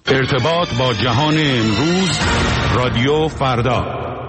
ارتباط با جهان امروز، رادیو فردا.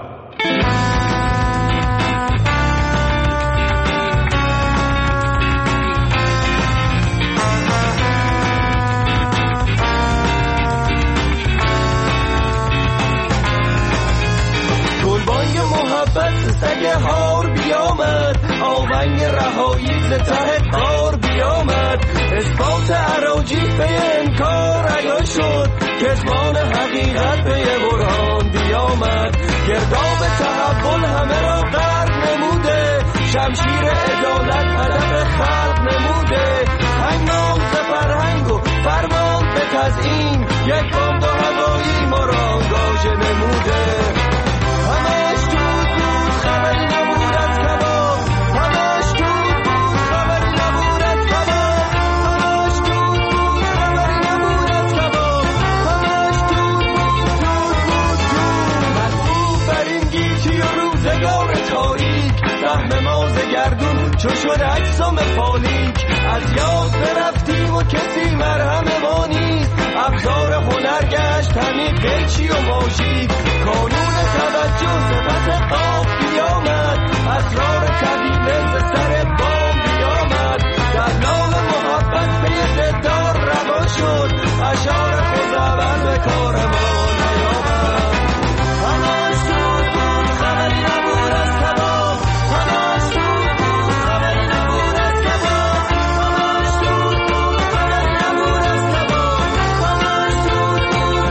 گلبانگ محبت سگ هار بیامد، آونگ رهایی ز ته قار بیامد، اثبات اراجیف به انکار عیان شد، کتمان حقیقت به برهان بیامد، گرداب تحول همه را غرق نموده، شمشیر عدالت هدف خلق نموده، هنگام ز فرهنگ و فرمان به تزیین، یک بمب هوایی ما را آنگاژه نموده. همش دود بود خبری نبود از کباب، همش دود بود خبری نبود از کباب، همش دود بود خبری نبود از کباب، همش دود بود مطلوب بر این گیتی و روزگار تاریک، سهم ما ز گردون چو شد اجسام پالیک، از یاد برفتیم و کسی مرهم ما نیست، ابزار هنر گشت همین قیچی و ماژیک، کانون توجه صفت قاف بیامد، اسرار قبیله ز سر بام بیامد، دلال محبت به زدار روان شد، اشعار خزعبل به کار ما نیامد. همش دود بود خبری نبود از کباب، همش دود بود خبری نبود از کباب، همش دود بود خبری نبود از کباب، همش دود بود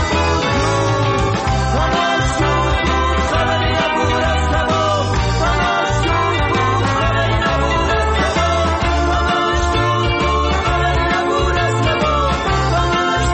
همش دود بود خبری نبود از کباب، همش دود بود خبری نبود از کباب، همش دود بود خبری نبود از کباب، همش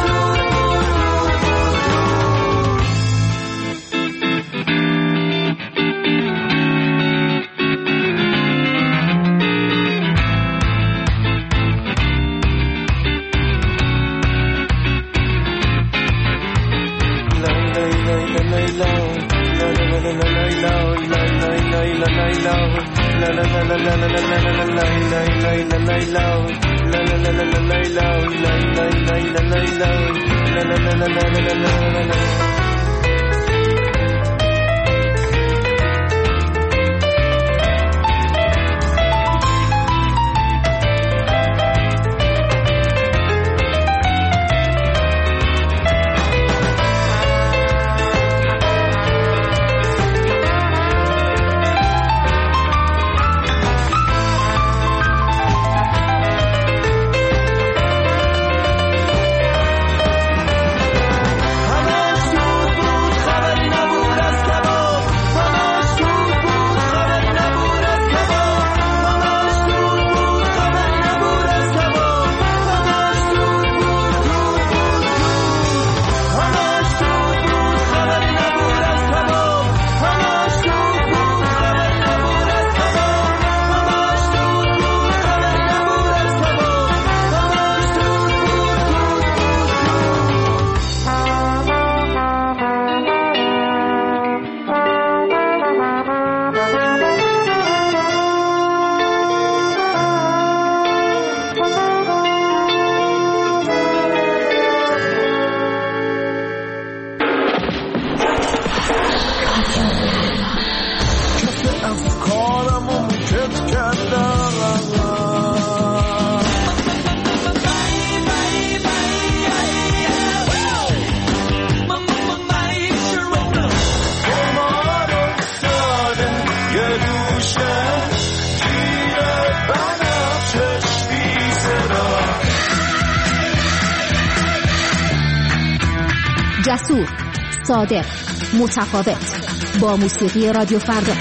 جسور، صادق، متفاوت، با موسیقی رادیو فردا.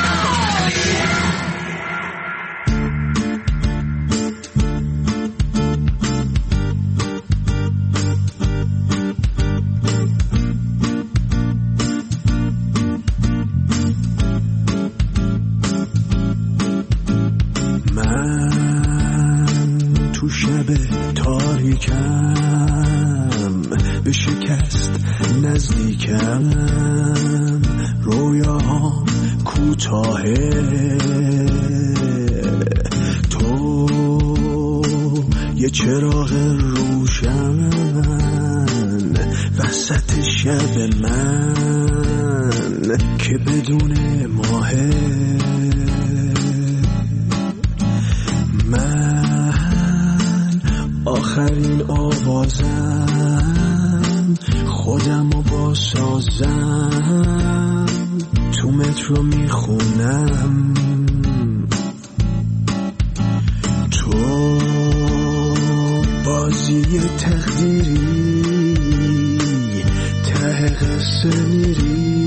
من تو شب تاریکم به شکست نزدیکم، رویاهام کوتاهه، تو یه چراغ روشن شب من که بدون ماهه، من آخرین آوازم خودمو باسازم، تو مترو میخونم تو بازی تقدیری ته قصه میری،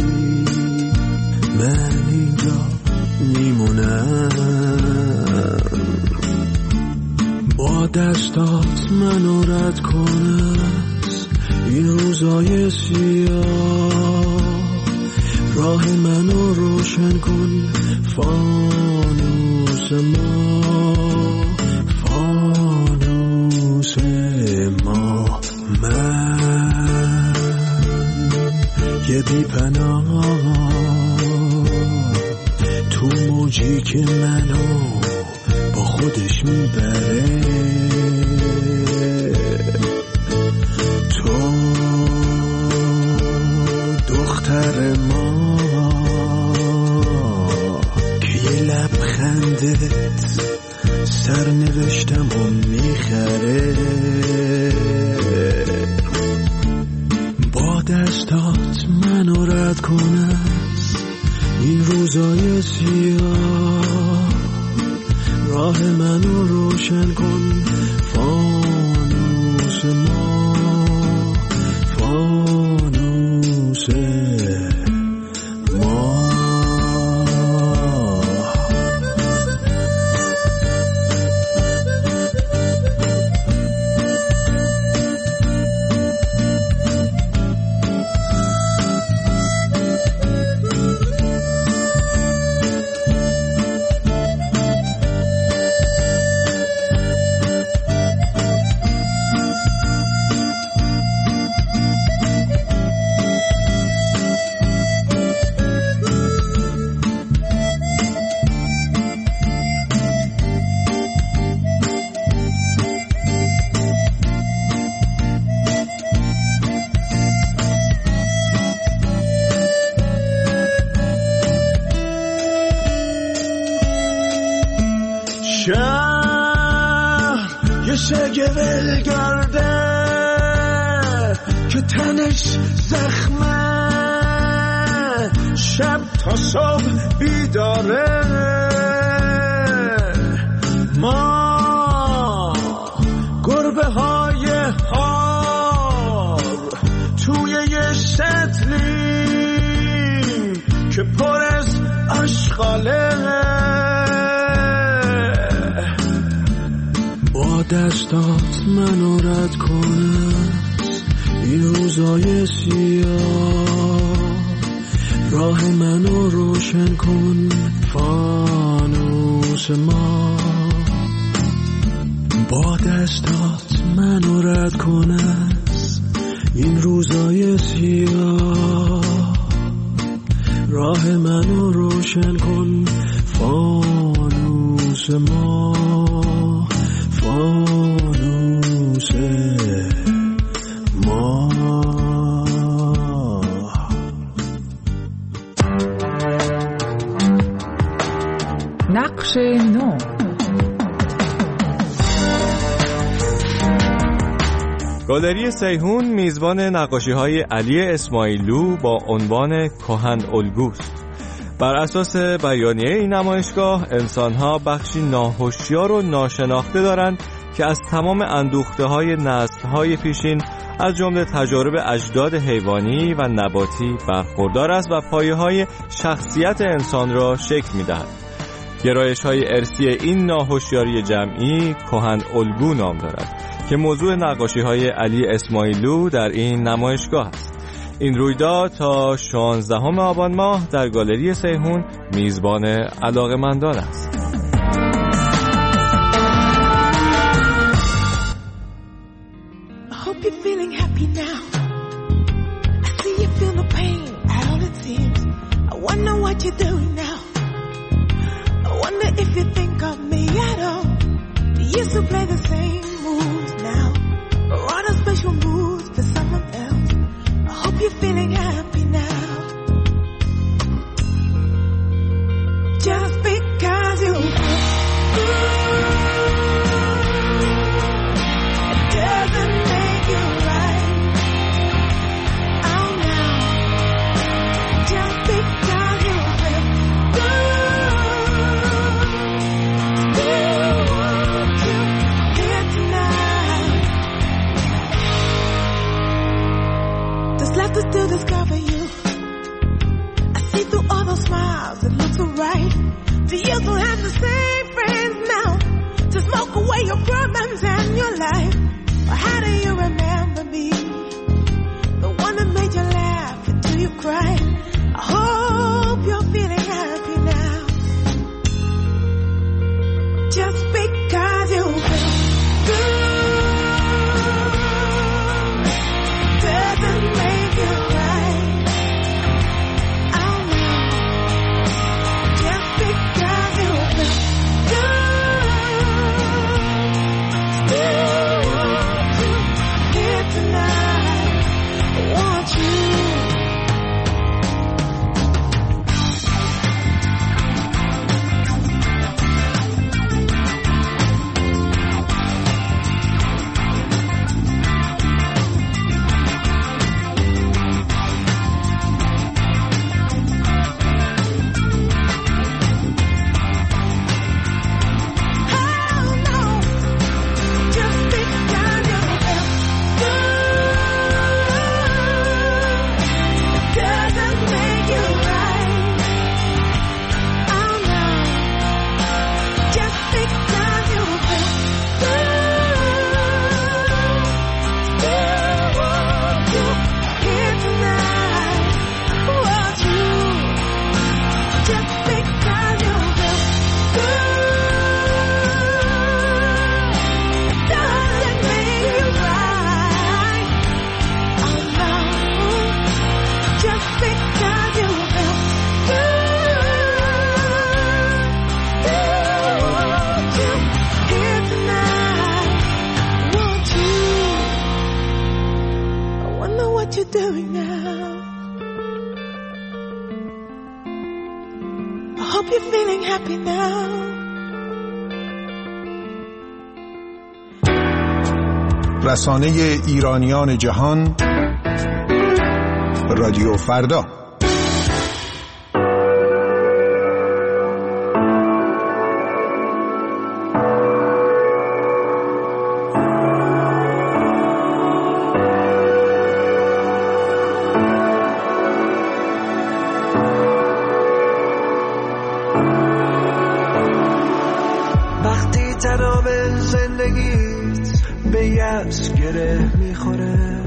من اینجا میمونم. با دستات منو رد کن از این روزای سیاه، راه منو روشن کن فانوس ما، فانوس ما. من یه بی پناه تو موجی که منو با خودش میبره، تو دختر ما که یه لبخندت سرنوشتم و میخره. با دستات منو رد کن از این روزای سیاه، راه منو روشن کن فانوس ما، فانوس ما. شهر یه شگول گرده که تنش زخمه، شب تا صبح بیداره. ما گربه های هار توی یه شتلیم که پر از آشغاله. با دستات منو رد کن از این روزای سیاه، راه منو روشن کن فانوس ما. با دستات منو رد کن از این روزای سیاه، راه منو روشن کن فانوس ما، فانوس ما. نقش نو. گالری سیهون میزبان نقاشی‌های علی اسماعیلو با عنوان کهن الگوست. بر اساس بیانیه این نمایشگاه، انسان‌ها بخشی ناهوشیار و ناشناخته دارند که از تمام اندوخته‌های نسل‌های پیشین از جمله تجارب اجداد حیوانی و نباتی برخوردار است و پایه‌های شخصیت انسان را شکل می‌دهد. گرایش‌های ارثی این ناهوشیاری جمعی کهن الگو نام دارد که موضوع نقاشی‌های علی اسماعیلو در این نمایشگاه است. این رویداد تا 16 آبان ماه در گالری سیهون میزبان علاقه‌مندان است. رسانه ایرانیان جهان، رادیو فردا. وقتی تناب زندگیت به یأس گره میخوره،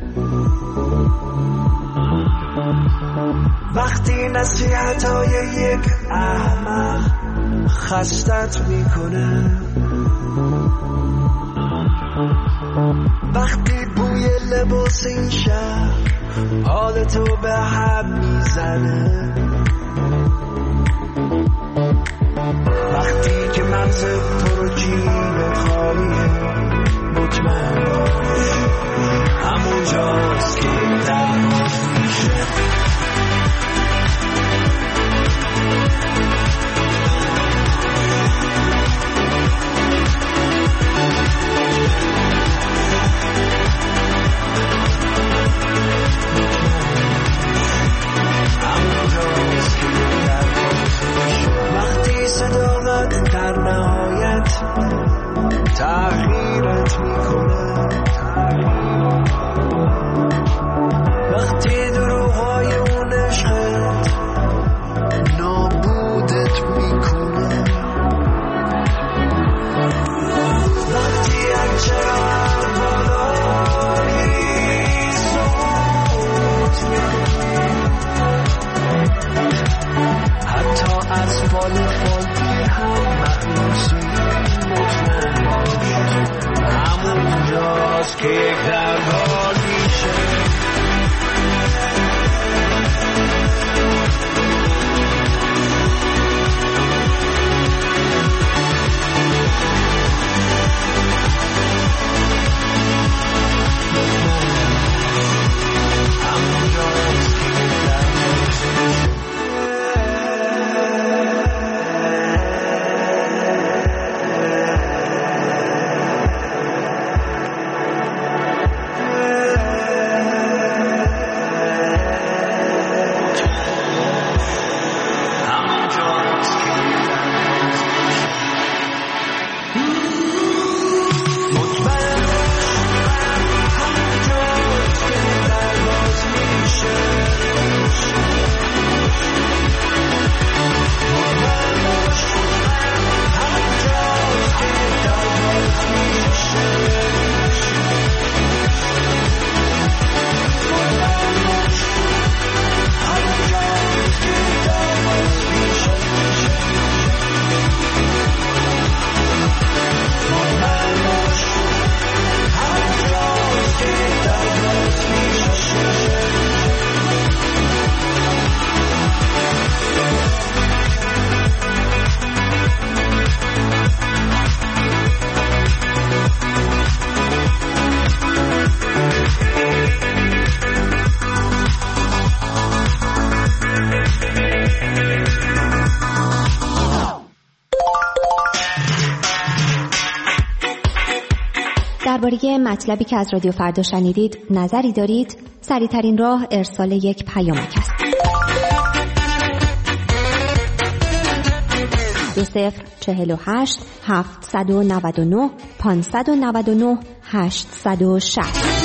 وقتی نصیحتای یک احمق خستت میکنه، وقتی بوی لباس این شهر حالتو به هم میزنه، وقتی که مغز تو رو جیبت خالیه، مطمئن باش همون جاست که درماز میشه. وقتی صداقت در نهایت تغییرت میکنه، وقتی دروغ‌های اون عشقت نابودت میکنه، وقتی هرچه بالایی سقوط میکنی، حتی از بال فالگی هم مخلوصی، مطمئن باش همون جاست که یک دربار میشه. مطلبی که از رادیو فردا شنیدید نظری دارید؟ سریع‌ترین راه ارسال یک پیامک است. 2048 799 599 860.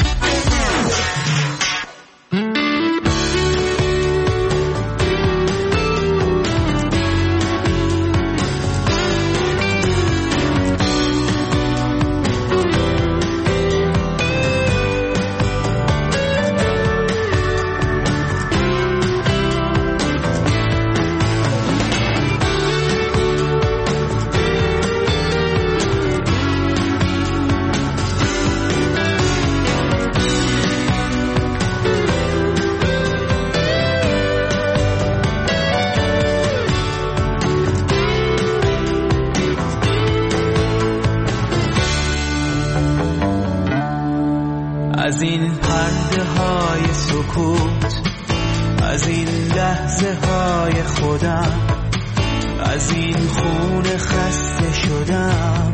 از این پرده های سکوت، از این لحظه های خودم، از این خون خسته شدم،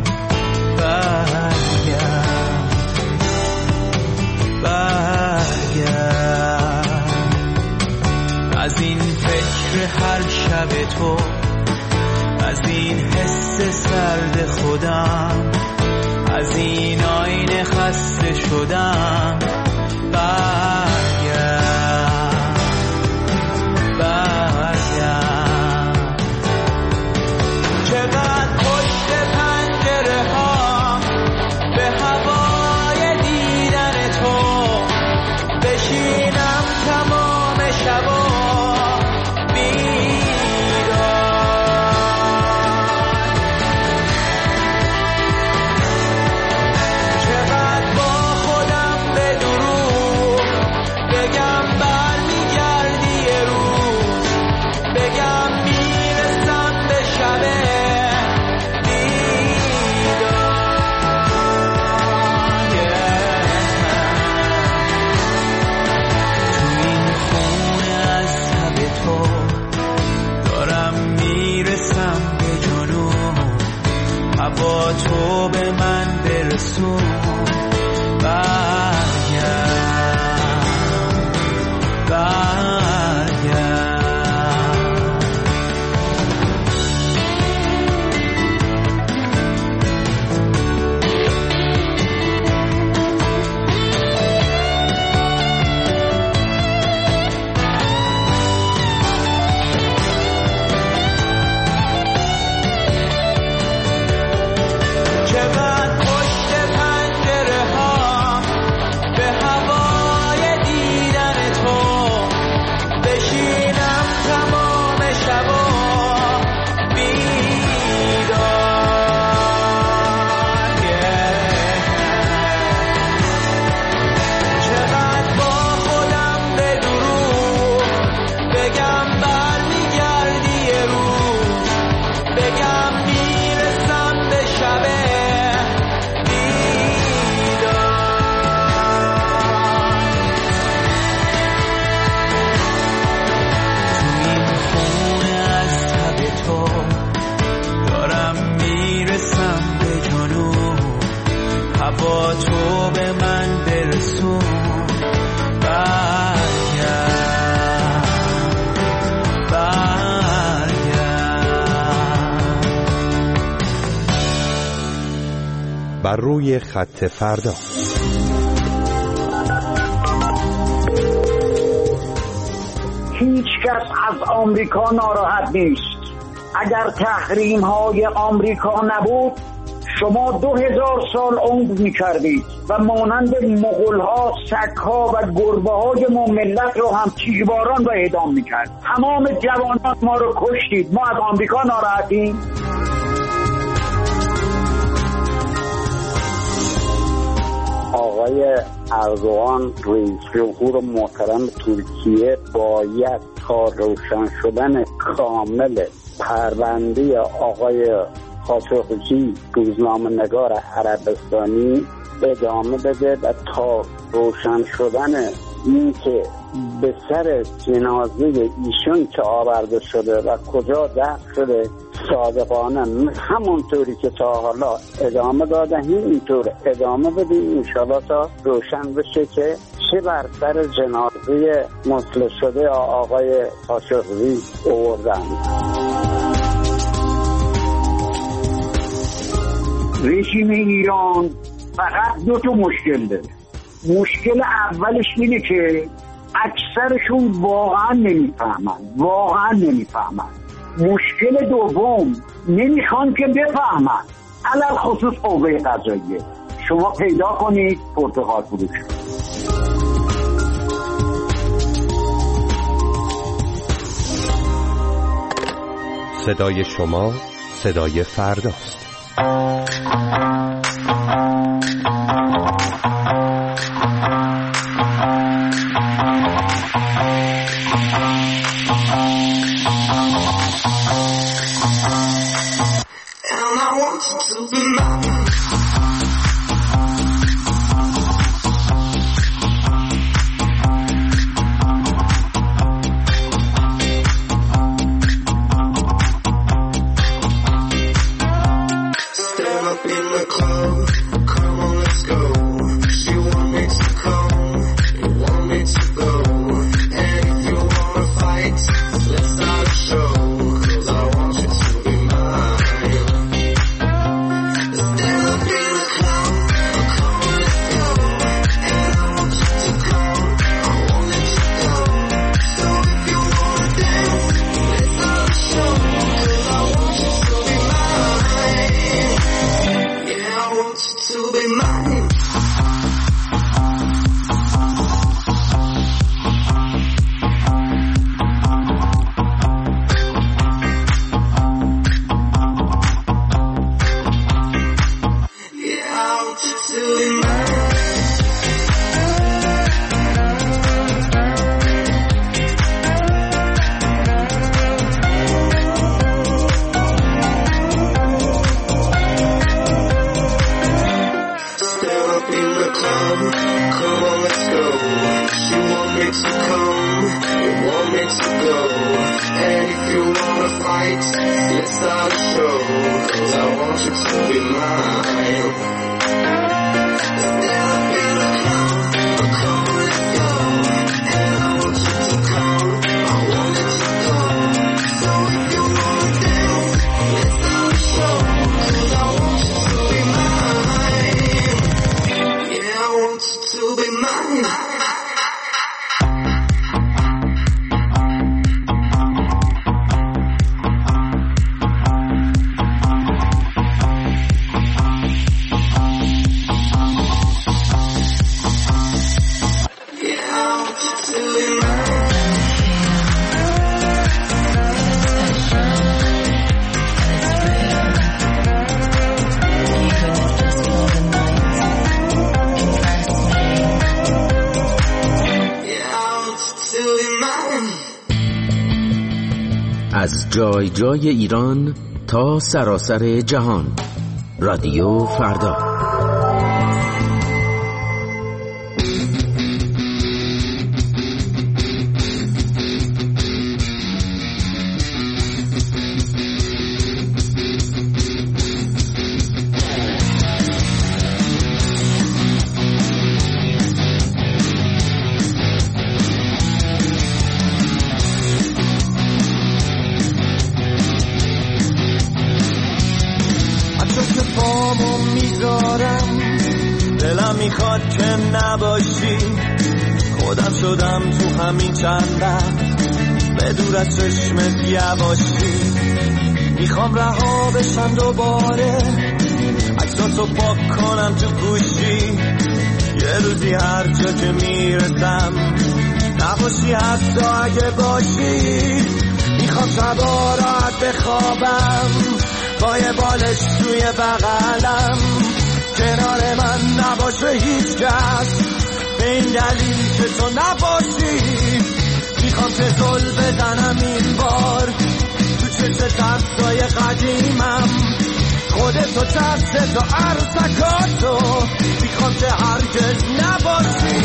برگرد از این فکر هر شب تو، از این حس سرد خودم، از این آینه خسته شدم، برگرد چقدر پشت پنجره ها به هوای دیدن تو بشینم تمام شبا با تو به من برسون، با تو به من برسون، بر روی خط فردا. هیچ کس از آمریکا ناراحت نیست. اگر تحریم های آمریکا نبود شما 2000 سال عمر می‌کردید و مانند مغول‌ها، سگ‌ها و گربه‌های ما ملت رو هم تیرباران و اعدام می‌کرد. تمام جوانان ما رو کشتید. ما از آمریکا ناراحتیم؟ آقای اردوغان رئیس جمهور محترم ترکیه باید تا روشن شدن کامل پرونده آقای خاشقچی روزنامه‌نگار عربستانی ادامه بده و تا روشن شدن این که به سر جنازه ایشون که آورده شده و کجا دفن شده صادقانه همونطوری که تا حالا ادامه دادیم اینطور ادامه بدیم انشالله تا روشن بشه که چه بر سر جنازه مصلح شده آقای قاشقچی آوردن. رژیم ایران فقط 2 مشکل داره. مشکل اولش اینه که اکثرشون واقعا نمیفهمن. مشکل دوم نمیخوان که بفهمن، علل خصوص قوه قضاییه. شما پیدا کنید پرتغال فروش. صدای شما صدای فرداست. از جای جای ایران تا سراسر جهان، رادیو فردا. دلم میخواد که نباشی، خودم شدم تو همین چند وقت به دور از چشمت یواشی. میخوام رها بشم دوباره، عکساتو پاک کنم تو گوشی. یه روزی هر جا که میرسم نباشی، حتی اگه باشی. میخوام شبا راحت بخوابم با یه بالش توی بغلم، کنار من نباشه هیچ کس به این دلیل که تو نباشی. میخوام که زل بزنم این بار تو چشم ترسای قدیمم، خودتو ترسه تو عرصکاتو. میخوام که هرگز نباشی.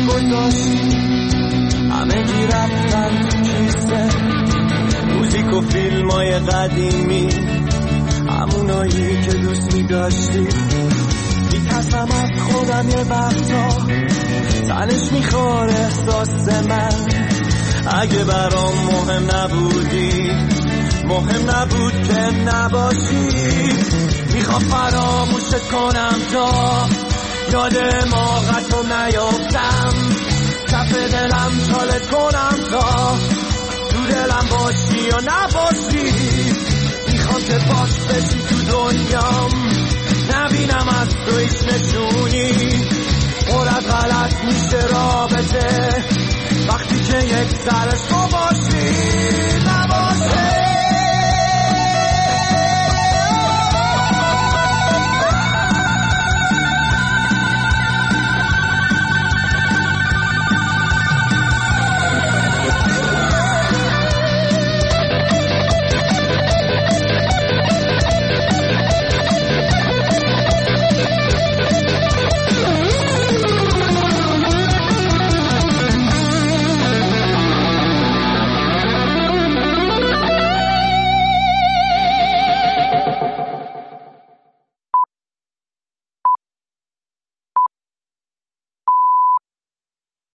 گذاشتی، همه گی رفتن تو کیسه، موزیک و فیلمای قدیمی، همونایی که دوست می داشتی. میترسم از خودم یه وقتا، تنش میخوره احساس من. اگه برام مهم نبودی، مهم نبود که نباشی. میخوام فراموشت کنم تا یاد ماغتو نیافتم، کف دلم چالت کنم تا تو دلم باشی یا نباشی. میخوام که باش بشی تو دنیام، نبینم از تو هیچ نشونی. پر از غلط میشه رابطه وقتی که یک سرش